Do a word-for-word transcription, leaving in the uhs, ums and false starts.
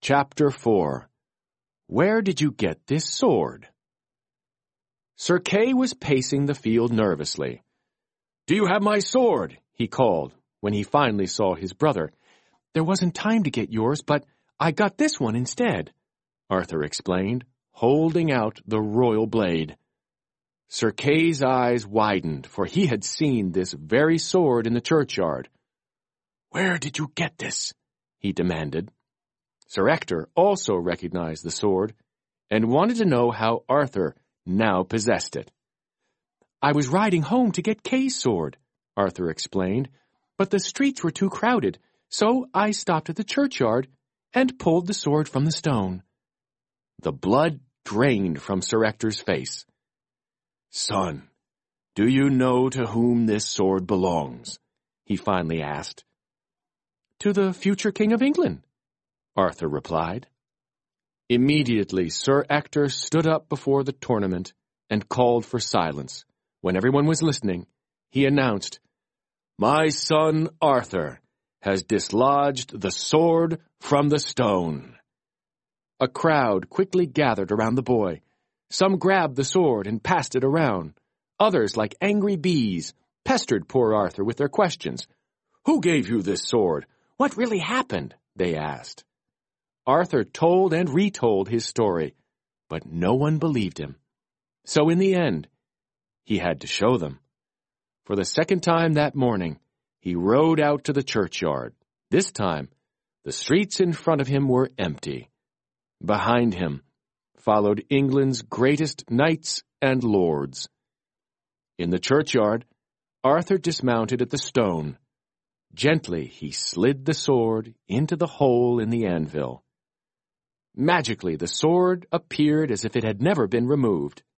Chapter four. Where did you get this sword? Sir Kay was pacing the field nervously. "Do you have my sword?" he called, when he finally saw his brother. "There wasn't time to get yours, but I got this one instead," Arthur explained, holding out the royal blade. Sir Kay's eyes widened, for he had seen this very sword in the churchyard. "Where did you get this?" he demanded. Sir Ector also recognized the sword, and wanted to know how Arthur now possessed it. "I was riding home to get Kay's sword," Arthur explained, "but the streets were too crowded, so I stopped at the churchyard and pulled the sword from the stone." The blood drained from Sir Ector's face. "Son, do you know to whom this sword belongs?" he finally asked. "To the future King of England," Arthur replied. Immediately Sir Ector stood up before the tournament and called for silence. When everyone was listening, he announced, "My son Arthur has dislodged the sword from the stone." A crowd quickly gathered around the boy. Some grabbed the sword and passed it around. Others, like angry bees, pestered poor Arthur with their questions. "Who gave you this sword? What really happened?" they asked. Arthur told and retold his story, but no one believed him. So in the end, he had to show them. For the second time that morning, he rode out to the churchyard. This time, the streets in front of him were empty. Behind him followed England's greatest knights and lords. In the churchyard, Arthur dismounted at the stone. Gently he slid the sword into the hole in the anvil. Magically, the sword appeared as if it had never been removed.